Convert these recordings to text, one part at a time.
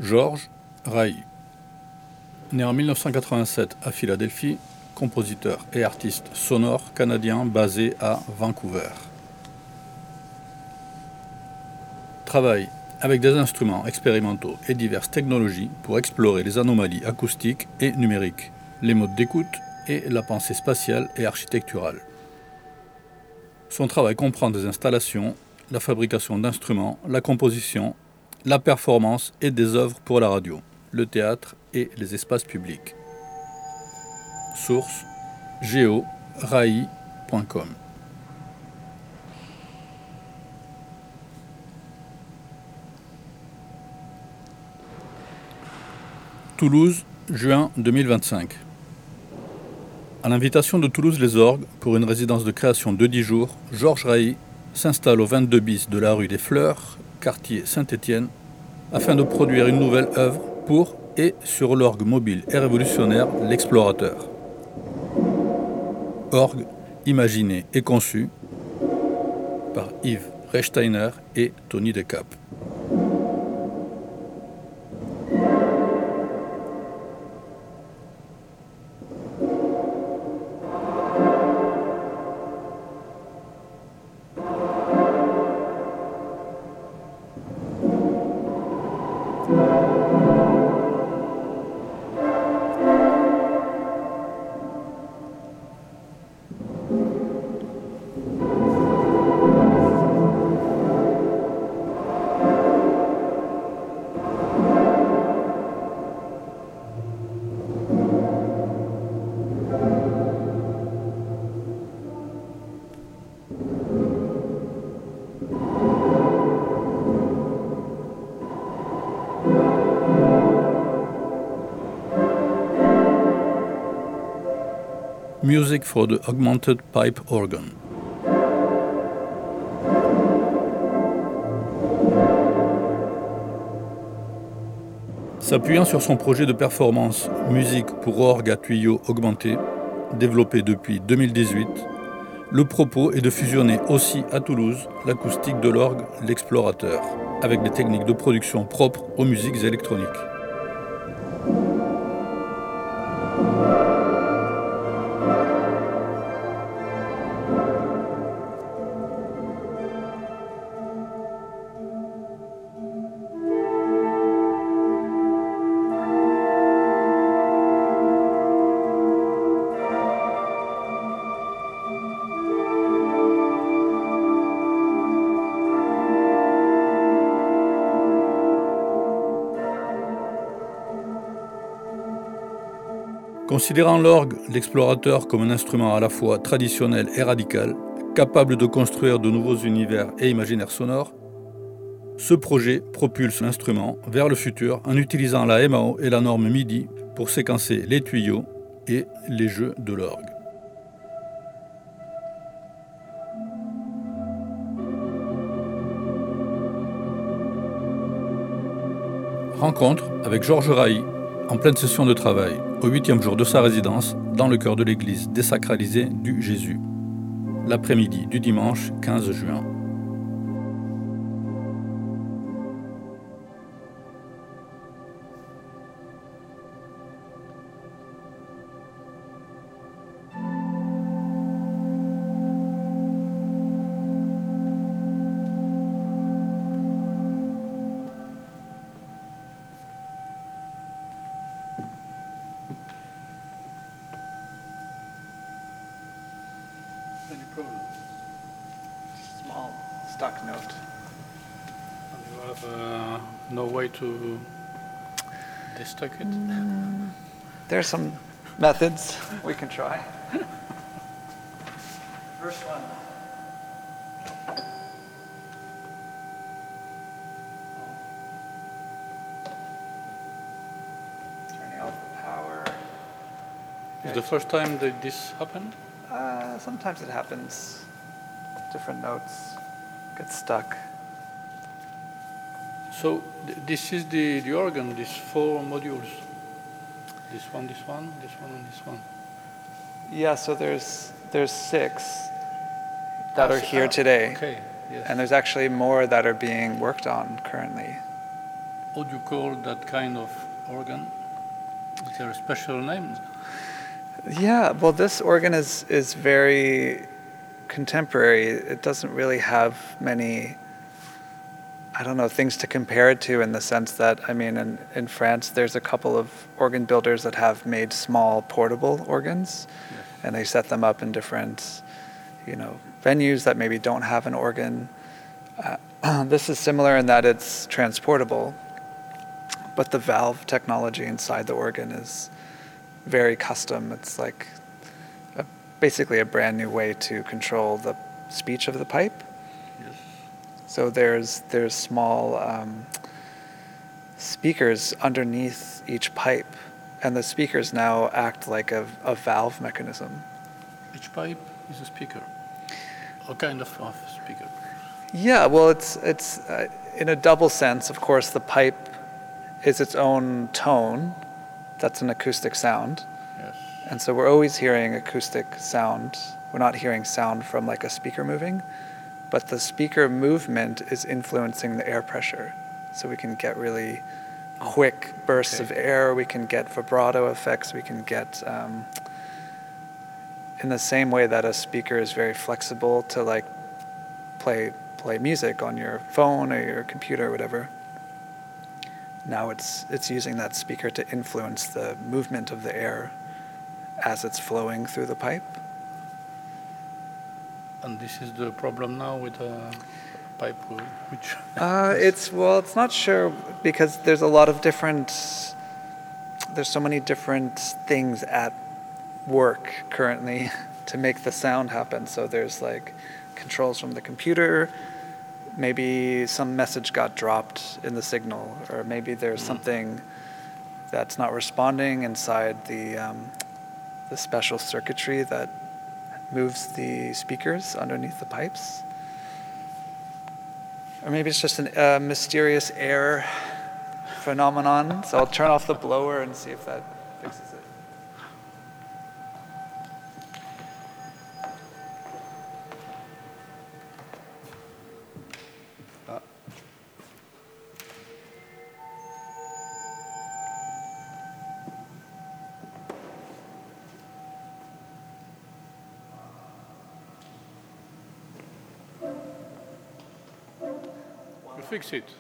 Georges Raï. Né en 1987 à Philadelphie, compositeur et artiste sonore canadien basé à Vancouver. Travaille avec des instruments expérimentaux et diverses technologies pour explorer les anomalies acoustiques et numériques, les modes d'écoute et la pensée spatiale et architecturale. Son travail comprend des installations, la fabrication d'instruments, la composition, la performance et des œuvres pour la radio, le théâtre et les espaces publics. Source georai.com. Toulouse, juin 2025. À l'invitation de Toulouse Les Orgues, pour une résidence de création de 10 jours, Georges Raï s'installe au 22 bis de la rue des Fleurs, quartier Saint-Étienne, afin de produire une nouvelle œuvre pour et sur l'orgue mobile et révolutionnaire L'Explorateur. Orgue imaginé et conçu par Yves Rechsteiner et Tony Decap. Music for the Augmented Pipe Organ. S'appuyant sur son projet de performance Musique pour orgue à tuyaux augmentés, développé depuis 2018, le propos est de fusionner aussi à Toulouse l'acoustique de l'orgue L'Explorateur, avec des techniques de production propres aux musiques électroniques. Considérant l'orgue L'Explorateur comme un instrument à la fois traditionnel et radical, capable de construire de nouveaux univers et imaginaires sonores, ce projet propulse l'instrument vers le futur en utilisant la MAO et la norme MIDI pour séquencer les tuyaux et les jeux de l'orgue. Rencontre avec Georges Raï en pleine session de travail, au 8e jour de sa résidence, dans le cœur de l'église désacralisée du Jésus, l'après-midi du dimanche 15 juin. Any problem? Small stock note. And you have no way to destuck it? There are some methods we can try. First one. Turning off the power. Is the first time that this happened? Sometimes it happens. Different notes get stuck. So this is the organ, these 4 modules. This one, and this one. Yeah, so there's 6 that are here today. Okay, yes. And there's actually more that are being worked on currently. How do you call that kind of organ? Is there a special name? Yeah, well, this organ is very contemporary. It doesn't really have many, I don't know, things to compare it to, in the sense that, I mean, in France, there's a couple of organ builders that have made small portable organs, Yes. and they set them up in different, venues that maybe don't have an organ. This is similar in that it's transportable, but the valve technology inside the organ is very custom. It's like basically a brand new way to control the speech of the pipe. Yes. So there's small speakers underneath each pipe, and the speakers now act like a valve mechanism. Each pipe is a speaker. A kind of speaker. Yeah, well, it's in a double sense. Of course, the pipe is its own tone. That's an acoustic sound. Yes. And so we're always hearing acoustic sound. We're not hearing sound from like a speaker moving, but the speaker movement is influencing the air pressure. So we can get really quick bursts of air, we can get vibrato effects, we can get, in the same way that a speaker is very flexible to like play music on your phone or your computer or whatever. Now it's using that speaker to influence the movement of the air as it's flowing through the pipe. And this is the problem now with the pipe, which... It's not sure, because there's a lot of there's so many different things at work currently to make the sound happen. So there's like controls from the computer, maybe some message got dropped in the signal, or maybe there's something that's not responding inside the special circuitry that moves the speakers underneath the pipes. Or maybe it's just a mysterious air phenomenon. So I'll turn off the blower and see if that fixes it. You fix it.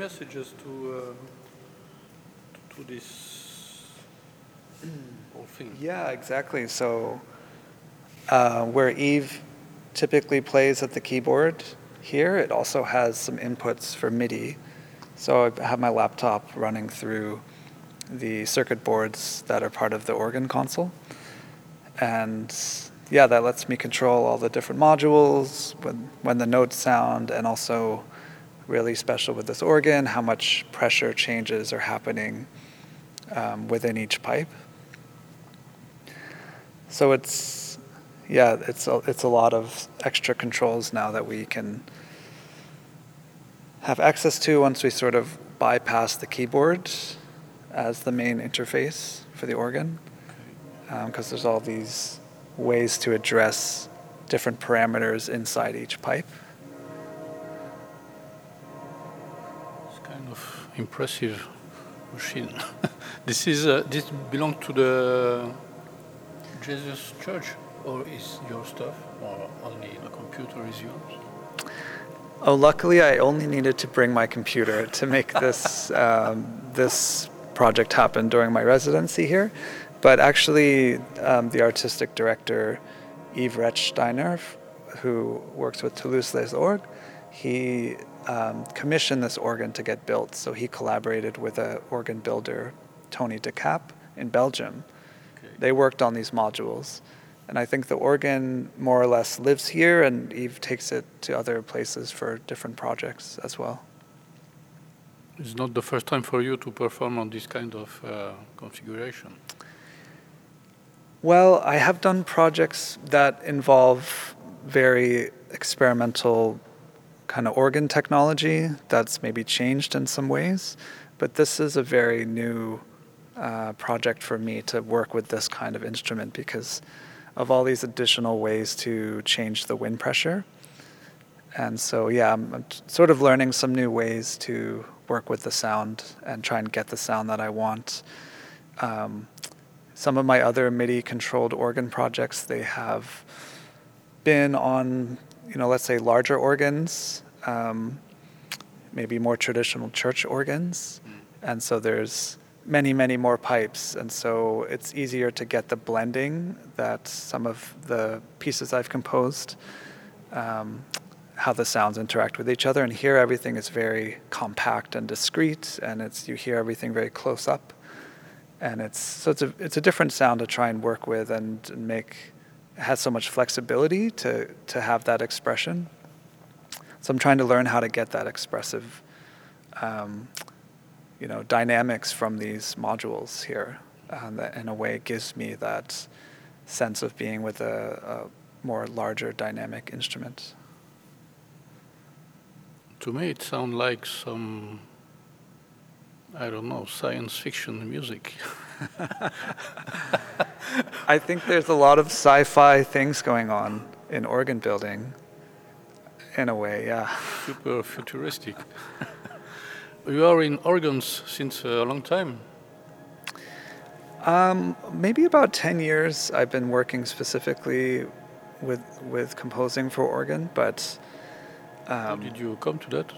messages to this whole thing. Yeah, exactly. So where Eve typically plays at the keyboard here, it also has some inputs for MIDI. So I have my laptop running through the circuit boards that are part of the organ console. And yeah, that lets me control all the different modules, when the notes sound, and also really special with this organ, how much pressure changes are happening within each pipe. So it's a lot of extra controls now that we can have access to once we sort of bypass the keyboard as the main interface for the organ, because there's all these ways to address different parameters inside each pipe. It's kind of impressive machine. This belong to the Jesus Church, or is your stuff, or only the computer is yours? Oh, luckily I only needed to bring my computer to make this this project happen during my residency here. But actually, the artistic director, Yves Rechsteiner, who works with Toulouse Les Orgues, he commissioned this organ to get built. So he collaborated with an organ builder, Tony De Cap, in Belgium. Okay. They worked on these modules. And I think the organ more or less lives here, and Yves takes it to other places for different projects as well. It's not the first time for you to perform on this kind of configuration. Well, I have done projects that involve very experimental kind of organ technology that's maybe changed in some ways, but this is a very new project for me to work with this kind of instrument because of all these additional ways to change the wind pressure. And so, yeah, I'm sort of learning some new ways to work with the sound and try and get the sound that I want. Some of my other MIDI-controlled organ projects, they have been on, let's say larger organs, maybe more traditional church organs. And so there's many, many more pipes, and so it's easier to get the blending that some of the pieces I've composed, how the sounds interact with each other. And here everything is very compact and discrete, and you hear everything very close up. And it's a different sound to try and work with and make. It has so much flexibility to have that expression. So I'm trying to learn how to get that expressive dynamics from these modules here. That in a way gives me that sense of being with a more larger dynamic instrument. To me, it sounds like some, science fiction music. I think there's a lot of sci-fi things going on in organ building, in a way, yeah. Super futuristic. You are in organs since a long time? Maybe about 10 years I've been working specifically with composing for organ, but... How did you come to that?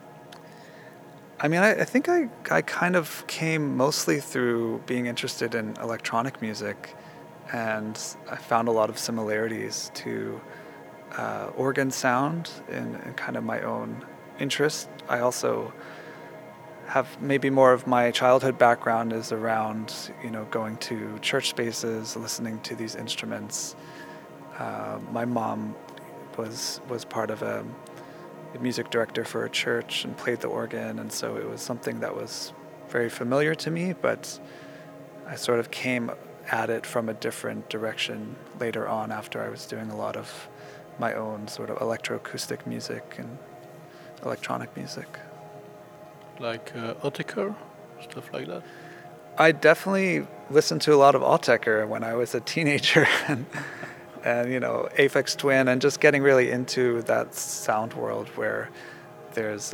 I mean, I think I kind of came mostly through being interested in electronic music, and I found a lot of similarities to organ sound in kind of my own interest. I also have maybe more of my childhood background is around, going to church spaces, listening to these instruments. My mom was part of a music director for a church and played the organ, and so it was something that was very familiar to me, but I sort of came at it from a different direction later on after I was doing a lot of my own sort of electroacoustic music and electronic music. Like Oettinger, stuff like that? I definitely listened to a lot of Oettinger when I was a teenager, and Aphex Twin, and just getting really into that sound world where there's,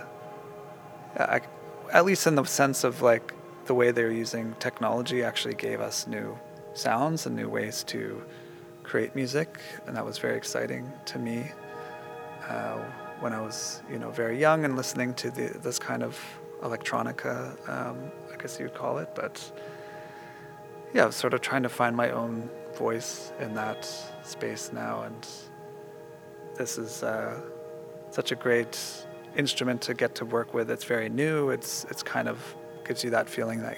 at least in the sense of like the way they're using technology actually gave us new sounds and new ways to create music, and that was very exciting to me. when I was, very young and listening to this kind of electronica, I guess you'd call it. But yeah, I was sort of trying to find my own voice in that space now, and this is such a great instrument to get to work with. It's very new. It's kind of gives you that feeling that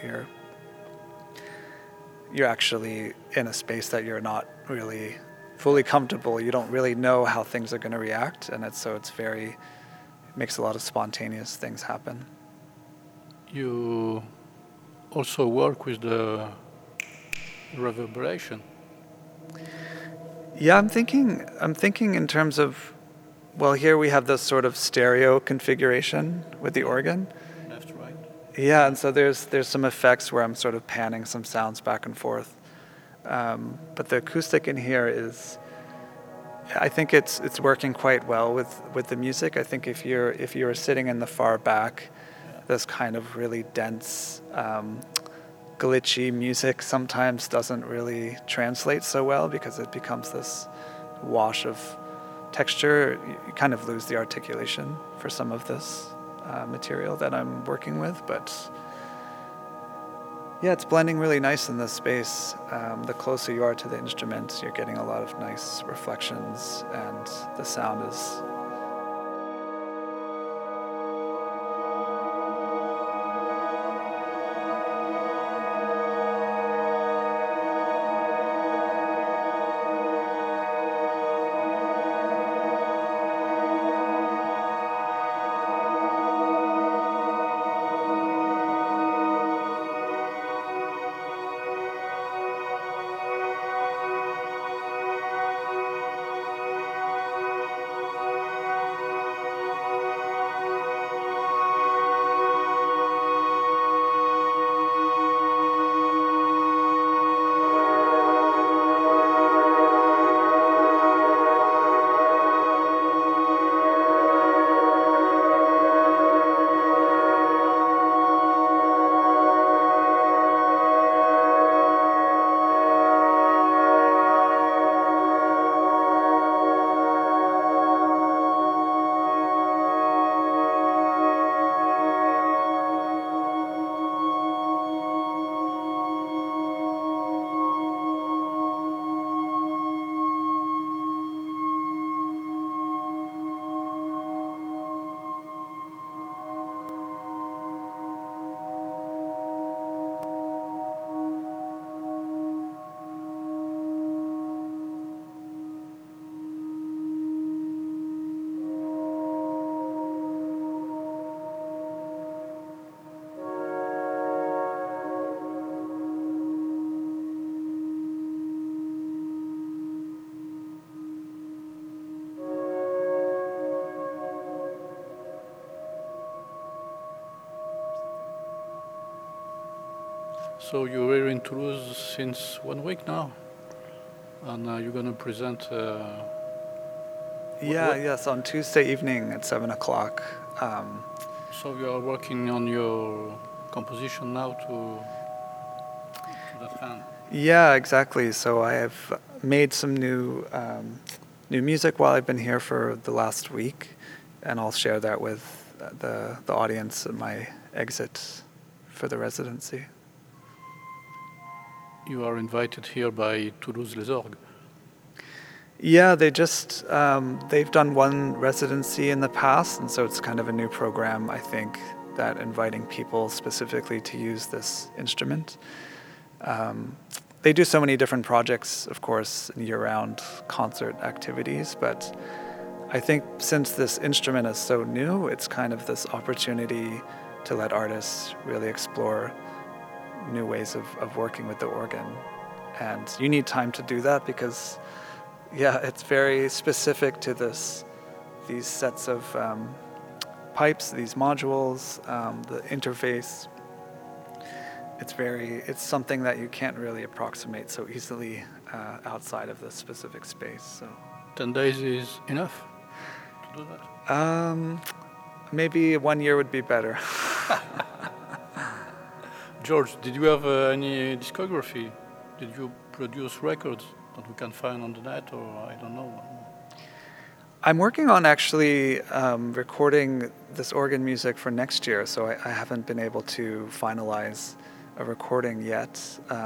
you're actually in a space that you're not really fully comfortable. You don't really know how things are going to react, and it makes a lot of spontaneous things happen. You also work with the reverberation. Yeah, I'm thinking in terms of, well, here we have this sort of stereo configuration with the organ. Left, right. Yeah, and so there's some effects where I'm sort of panning some sounds back and forth. But the acoustic in here I think it's working quite well with the music. I think if you're sitting in the far back, this kind of really dense, glitchy music sometimes doesn't really translate so well because it becomes this wash of texture. You kind of lose the articulation for some of this material that I'm working with, but yeah, it's blending really nice in this space. The closer you are to the instrument, you're getting a lot of nice reflections, and the sound is... So you were in Toulouse since 1 week now, and you're going to present. Yes, on Tuesday evening at 7:00. So you are working on your composition now to that end. Yeah, exactly. So I have made some new music while I've been here for the last week, and I'll share that with the audience at my exit for the residency. You are invited here by Toulouse Les Orgues. Yeah, they've done one residency in the past, and so it's kind of a new program, I think, that inviting people specifically to use this instrument. They do so many different projects, of course, year-round concert activities, but I think since this instrument is so new, it's kind of this opportunity to let artists really explore new ways of working with the organ. And you need time to do that because, it's very specific to these sets of pipes, these modules, the interface. It's something that you can't really approximate so easily outside of this specific space. So 10 days is enough to do that? Maybe 1 year would be better. George, did you have any discography? Did you produce records that we can find on the net, or I don't know? I'm working on actually recording this organ music for next year, so I haven't been able to finalize a recording yet.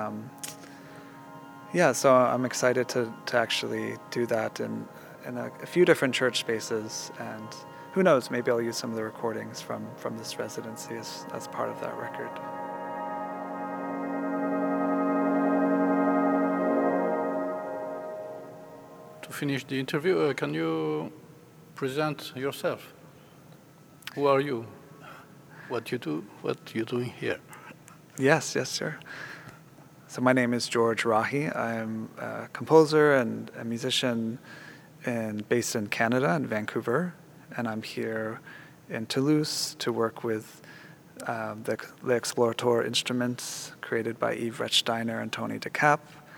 So I'm excited to actually do that in a few different church spaces, and who knows, maybe I'll use some of the recordings from this residency as part of that record. To finish the interview, can you present yourself? Who are you? What you do? What you're doing here? Yes, sure. So my name is George Rahi. I'm a composer and a musician based in Canada, in Vancouver. And I'm here in Toulouse to work with the L'Explorateur instruments created by Yves Rechsteiner and Tony DeCap.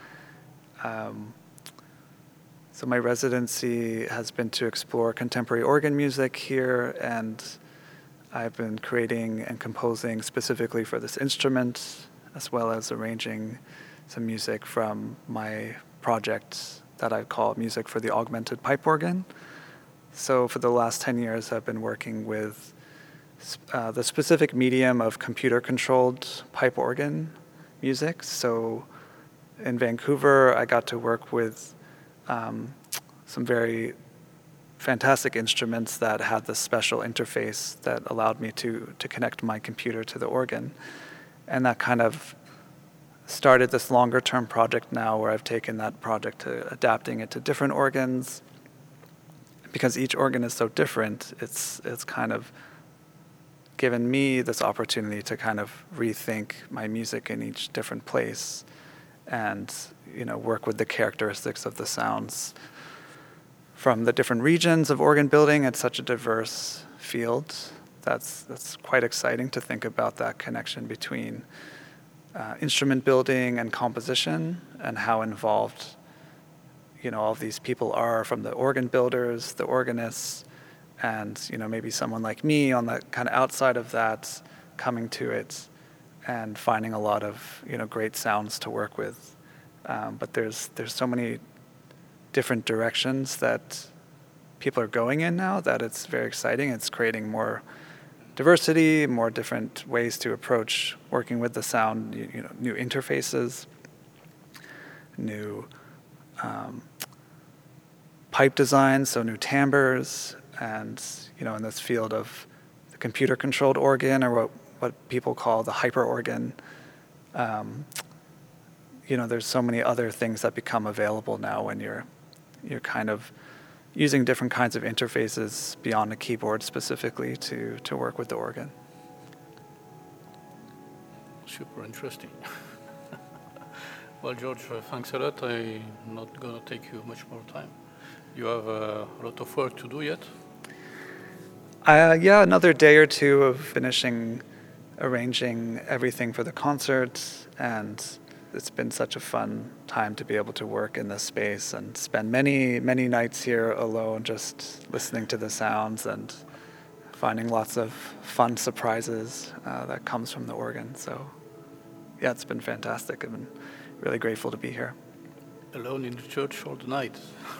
So my residency has been to explore contemporary organ music here, and I've been creating and composing specifically for this instrument, as well as arranging some music from my project that I call Music for the Augmented Pipe Organ. So for the last 10 years, I've been working with the specific medium of computer-controlled pipe organ music. So in Vancouver, I got to work with some very fantastic instruments that had this special interface that allowed me to connect my computer to the organ. And that kind of started this longer-term project now where I've taken that project to adapting it to different organs. Because each organ is so different, it's kind of given me this opportunity to kind of rethink my music in each different place and, work with the characteristics of the sounds from the different regions of organ building. It's such a diverse field. That's quite exciting to think about that connection between instrument building and composition, and how involved all of these people are, from the organ builders, the organists, and maybe someone like me on the kind of outside of that, coming to it and finding a lot of great sounds to work with. But there's so many different directions that people are going in now that it's very exciting. It's creating more diversity, more different ways to approach working with the sound, new interfaces, new pipe designs, so new timbres, and in this field of the computer-controlled organ, or what people call the hyper organ. There's so many other things that become available now when you're kind of using different kinds of interfaces beyond a keyboard specifically to work with the organ. Super interesting. Well, George, thanks a lot. I'm not going to take you much more time. You have a lot of work to do yet? Another day or two of finishing arranging everything for the concert, and it's been such a fun time to be able to work in this space and spend many, many nights here alone just listening to the sounds and finding lots of fun surprises that comes from the organ. So, it's been fantastic. I've been really grateful to be here. Alone in the church all the night?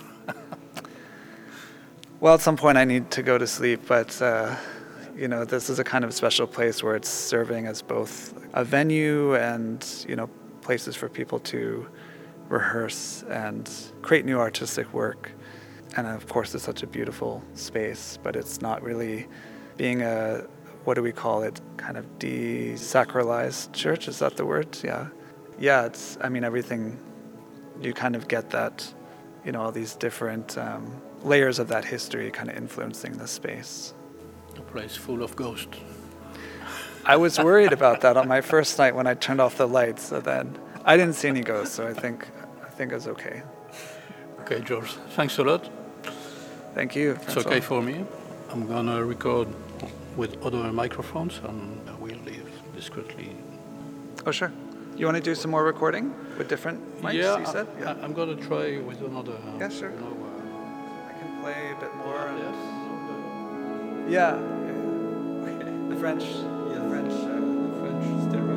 Well, at some point I need to go to sleep, but this is a kind of special place where it's serving as both a venue and, places for people to rehearse and create new artistic work. And of course, it's such a beautiful space, but it's not really being a, what do we call it, kind of desacralized church, is that the word? Yeah, it's, everything, you kind of get that, all these different layers of that history kind of influencing the space. A place full of ghosts. I was worried about that on my first night when I turned off the lights. So then I didn't see any ghosts, so I think it was okay. Okay, George. Thanks a lot. Thank you. It's okay for me. I'm gonna record with other microphones, and I will leave discreetly. Oh, sure. You want to do some more recording with different mics? You said. Yeah. I'm gonna try with another. Yeah, sure. I can play a bit more. Yes. Yeah. The French. French stereo.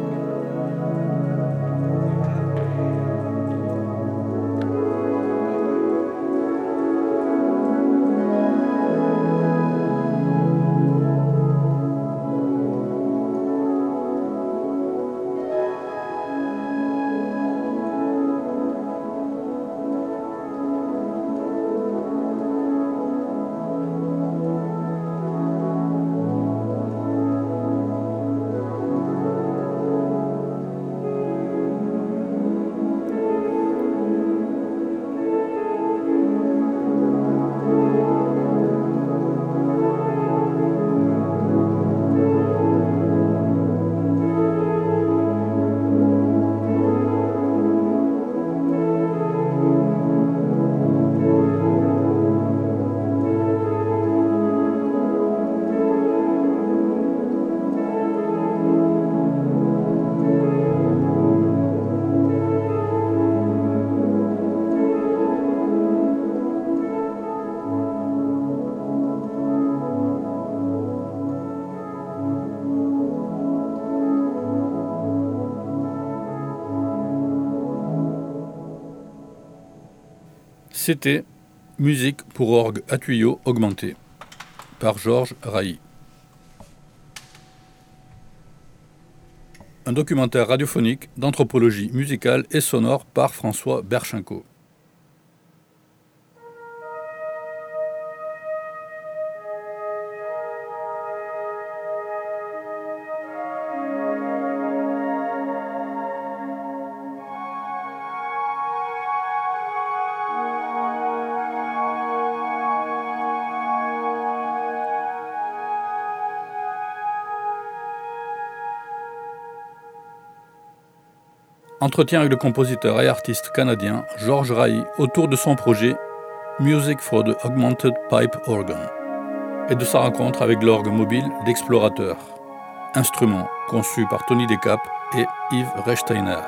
C'était Musique pour orgue à tuyaux augmenté par Georges Railly. Un documentaire radiophonique d'anthropologie musicale et sonore par François Berchenko. Entretien avec le compositeur et artiste canadien Georges Railly autour de son projet Music for the Augmented Pipe Organ et de sa rencontre avec l'orgue mobile d'Explorateur, instrument conçu par Tony Decap et Yves Rechsteiner.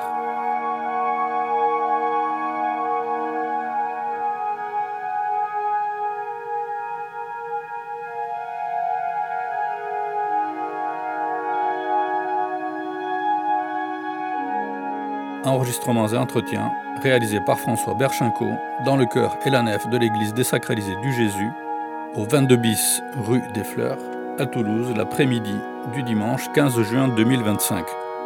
Enregistrements et entretiens réalisés par François Berchenko dans le chœur et la nef de l'église désacralisée du Jésus, au 22 bis rue des Fleurs, à Toulouse, l'après-midi du dimanche 15 juin 2025.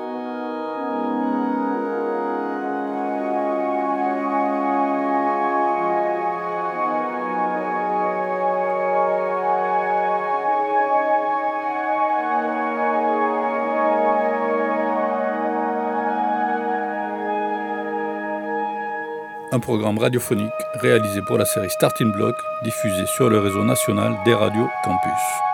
Un programme radiophonique réalisé pour la série Starting Block, diffusé sur le réseau national des radios campus.